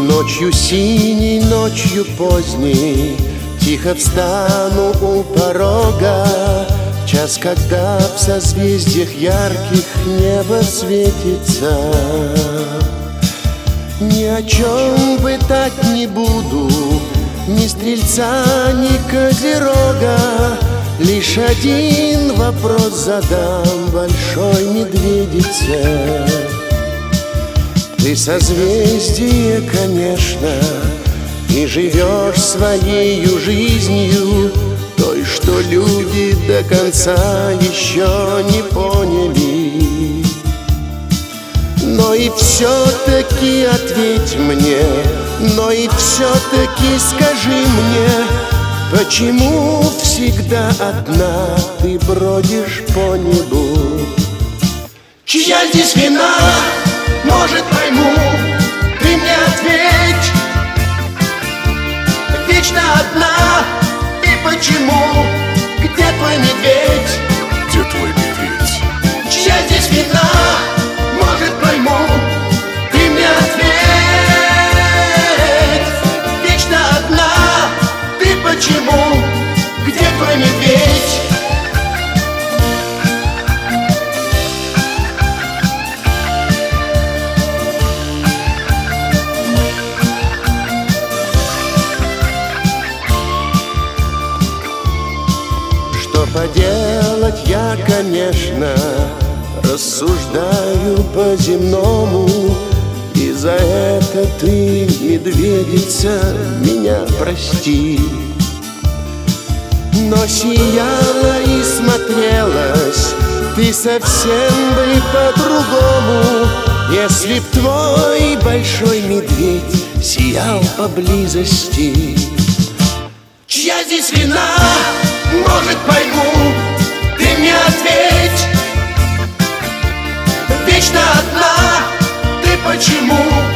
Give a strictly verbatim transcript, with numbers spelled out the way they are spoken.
Ночью синей, ночью поздней тихо встану у порога, час, когда в созвездиях ярких небо светится. Ни о чем пытать не буду ни стрельца, ни козерога. Лишь один вопрос задам большой медведице. Ты созвездие, конечно, и живешь своею жизнью, той, что люди до конца еще не поняли. Но и все-таки ответь мне, но и все-таки скажи мне, почему всегда одна ты бродишь по небу? Чья здесь вина, может, пойму, ты мне ответь. Вечно одна, и почему? Где твой медведь? Где твой медведь? Чья здесь вина, может, пойму, ты мне ответь. Вечно одна, ты почему? Где твой медведь? Что поделать, я, конечно, рассуждаю по-земному, и за это ты, медведица, меня прости. Но сияла и смотрелась ты совсем бы по-другому, если б твой большой медведь сиял поблизости. Чья здесь вина, может, пойму, ты мне ответь. Вечно одна, ты почему?